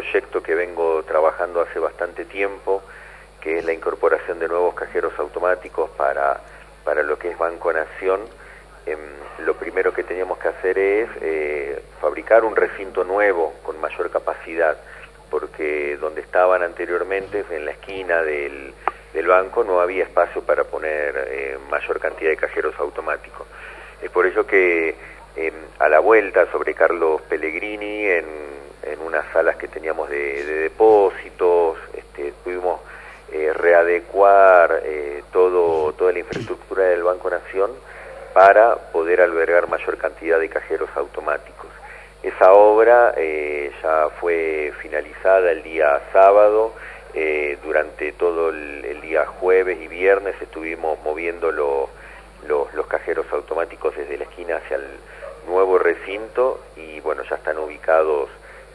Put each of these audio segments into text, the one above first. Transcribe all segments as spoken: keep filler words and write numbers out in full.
proyecto que vengo trabajando hace bastante tiempo, que es la incorporación de nuevos cajeros automáticos para, para lo que es Banco Nación. Eh, lo primero que teníamos que hacer es eh, fabricar un recinto nuevo con mayor capacidad, porque donde estaban anteriormente, en la esquina del, del banco, no había espacio para poner eh, mayor cantidad de cajeros automáticos. Es por ello que eh, a la vuelta sobre Carlos Pellegrini, en, en unas salas que teníamos de, de depósitos, este, pudimos eh, readecuar eh, todo, toda la infraestructura del Banco Nación para poder albergar mayor cantidad de cajeros automáticos. Esa obra eh, ya fue finalizada el día sábado. Eh, durante todo el, el día jueves y viernes estuvimos moviendo lo, lo, los cajeros automáticos desde la esquina hacia el nuevo recinto, y bueno, ya están ubicados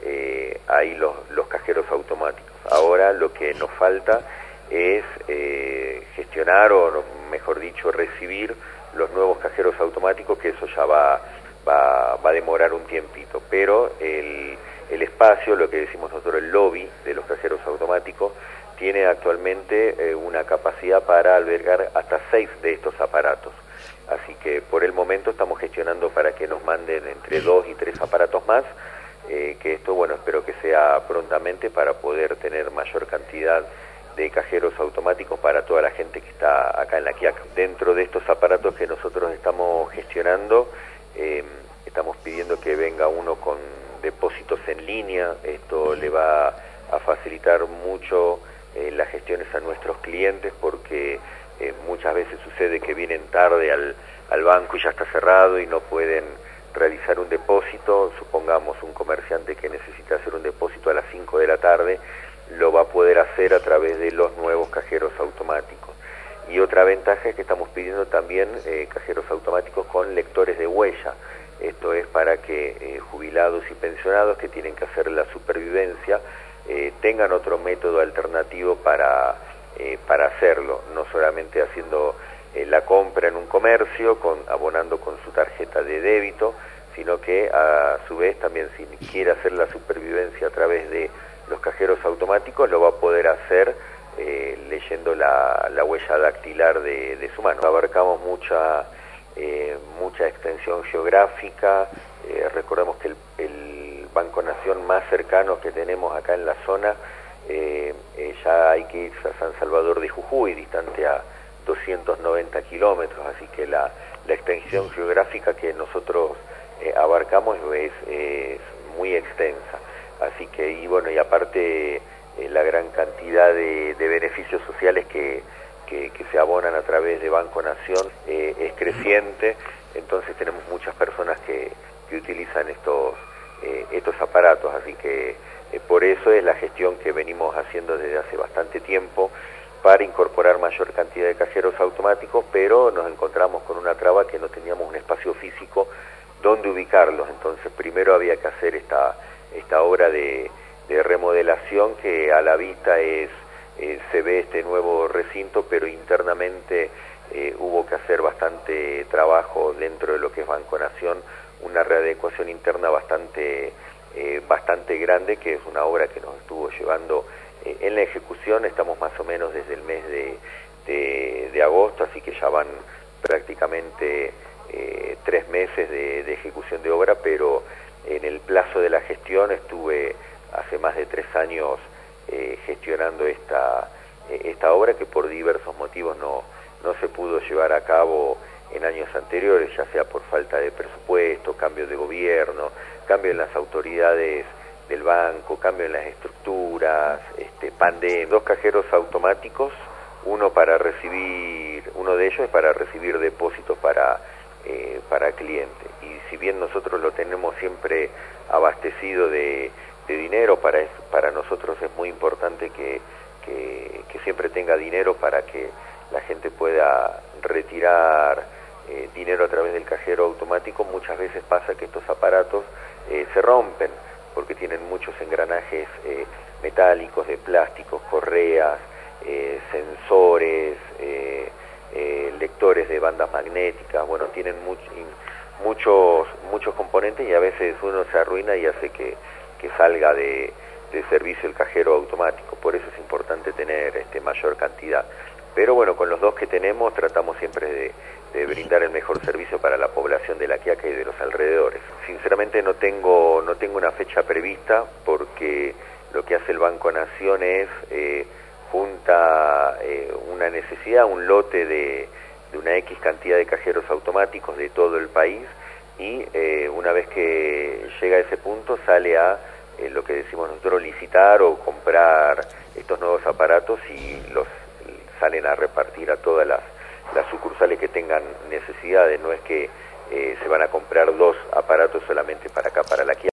eh, ahí los, los cajeros automáticos. Ahora lo que nos falta es eh, gestionar, o mejor dicho, recibir los nuevos cajeros automáticos, que eso ya va, va, va a demorar un tiempito, pero el, el espacio, lo que decimos nosotros el lobby de los cajeros automáticos, tiene actualmente eh, una capacidad para albergar hasta seis de estos aparatos. Así que por el momento estamos gestionando para que nos manden entre dos y tres aparatos más, eh, que esto, bueno, espero que sea prontamente para poder tener mayor cantidad de cajeros automáticos para toda la gente que está acá en La Quiaca. Dentro de estos aparatos que nosotros estamos gestionando, eh, estamos pidiendo que venga uno con depósitos en línea. Esto le va a facilitar mucho eh, las gestiones a nuestros clientes, porque eh, muchas veces sucede que vienen tarde al, al banco y ya está cerrado y no pueden realizar un depósito. Supongamos un comerciante que necesita hacer un depósito a las cinco de la tarde, lo va a poder hacer a través de los nuevos cajeros automáticos. Y otra ventaja es que estamos pidiendo también eh, cajeros automáticos con lectores de huella. Esto es para que eh, jubilados y pensionados que tienen que hacer la supervivencia eh, tengan otro método alternativo para, eh, para hacerlo, no solamente haciendo eh, la compra en un comercio, con, abonando con su tarjeta de débito, sino que a su vez también, si quiere hacer la supervivencia a través de los cajeros automáticos, lo va a poder hacer eh, leyendo la, la huella dactilar de, de su mano. Abarcamos mucha, eh, mucha extensión geográfica. Eh, recordemos que el, el Banco Nación más cercano que tenemos acá en la zona, eh, eh, ya hay que irse a San Salvador de Jujuy, distante a doscientos noventa kilómetros, así que la, la extensión geográfica que nosotros eh, abarcamos es, es muy extensa. Así que, y bueno, y aparte eh, la gran cantidad de, de beneficios sociales que, que, que se abonan a través de Banco Nación eh, es creciente. Entonces tenemos muchas personas que, que utilizan estos, eh, estos aparatos, así que eh, por eso es la gestión que venimos haciendo desde hace bastante tiempo, para incorporar mayor cantidad de cajeros automáticos, pero nos encontramos con una traba que no teníamos un espacio físico donde ubicarlos. Entonces primero había que hacer esta esta obra de, de remodelación, que a la vista es eh, se ve este nuevo recinto, pero internamente eh, hubo que hacer bastante trabajo dentro de lo que es Banco Nación, una readecuación interna bastante eh, bastante grande, que es una obra que nos estuvo llevando eh, en la ejecución. Estamos más o menos desde el mes de, de, de agosto, así que ya van prácticamente eh, tres meses de, de ejecución de obra, pero en el plazo de la gestión estuve hace más de tres años eh, gestionando esta, eh, esta obra, que por diversos motivos no, no se pudo llevar a cabo en años anteriores, ya sea por falta de presupuesto, cambio de gobierno, cambio en las autoridades del banco, cambio en las estructuras, este, pandemia. Dos cajeros automáticos, uno para recibir, uno de ellos es para recibir depósitos para Eh, para cliente, y si bien nosotros lo tenemos siempre abastecido de, de dinero, para, es, para nosotros es muy importante que, que, que siempre tenga dinero para que la gente pueda retirar eh, dinero a través del cajero automático. Muchas veces pasa que estos aparatos eh, se rompen porque tienen muchos engranajes eh, metálicos, de plásticos, correas, eh, sensores, eh, Eh, lectores de bandas magnéticas. Bueno, tienen much, in, muchos muchos componentes, y a veces uno se arruina y hace que, que salga de, de servicio el cajero automático, por eso es importante tener este, mayor cantidad. Pero bueno, con los dos que tenemos tratamos siempre de, de brindar el mejor servicio para la población de La Quiaca y de los alrededores. Sinceramente no tengo, no tengo una fecha prevista, porque lo que hace el Banco Nación es eh, junta eh, una necesidad, un lote de, de una X cantidad de cajeros automáticos de todo el país, y eh, una vez que llega a ese punto sale a eh, lo que decimos nosotros licitar o comprar estos nuevos aparatos, y los salen a repartir a todas las, las sucursales que tengan necesidades. No es que eh, se van a comprar dos aparatos solamente para acá, para La Quiaca.